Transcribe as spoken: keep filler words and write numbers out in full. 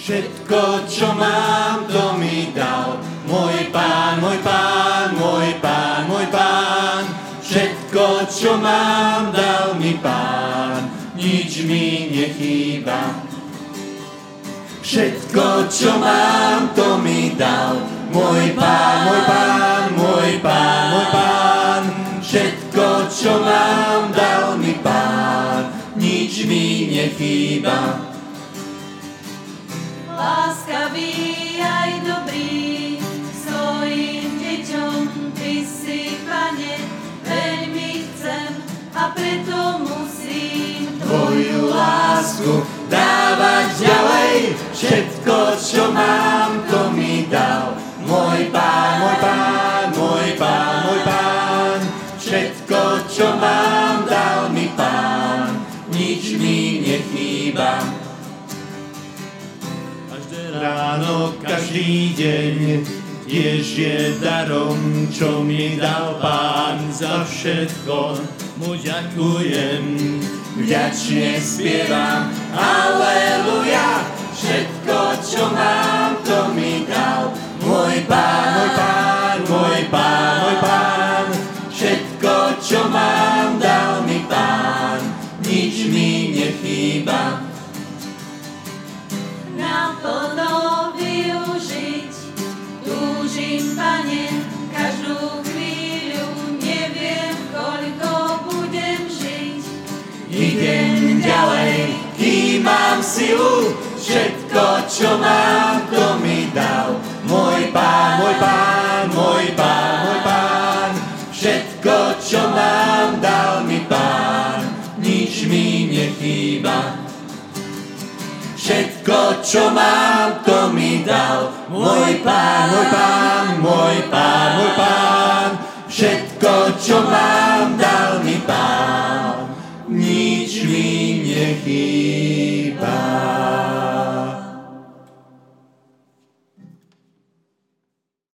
Všetko, čo mám, to mi dal. Môj Pán, môj Pán, môj Pán, môj Pán. Všetko, čo mám, dal mi Pán. Nič mi nechýba. Všetko, čo mám, to mi dal. Môj Pán, môj Pán, môj Pán, môj Pán. Všetko, čo mám, dal mi Pán. Nič mi nechýba. Láskavý aj dobrý, svojim deťom Ty si, Pane, veľmi chcem a preto musím Tvoju lásku dávať ďalej. Všetko, čo mám, to mi dal. Môj Pán, môj Pán, môj Pán, môj Pán. Všetko, čo mám, dal mi Pán. Nič mi nechýba. Ráno, každý deň, tiež je darom, čo mi dal Pán. Za všetko mu ďakujem, vďačne spievam, aleluja. Všetko, čo mám, to mi dal. Môj Pán, môj Pán, môj Pán, môj Pán. Všetko, čo mám, dal mi Pán. Nič mi nechýba. naplno využiť. Túžim, Pane, každú chvíľu, neviem, koľko budem žiť. Idem ďalej, kým mám silu, všetko, čo mám, to mi dal. Môj Pán, môj Pán, môj Pán, môj Pán. Všetko, čo mám, dal mi Pán. Nič mi nechýba. Všetko, čo mám, to mi dal. Môj Pán, môj Pán, môj Pán, môj Pán. Všetko, čo mám, dal mi Pán. Nič mi nechýba.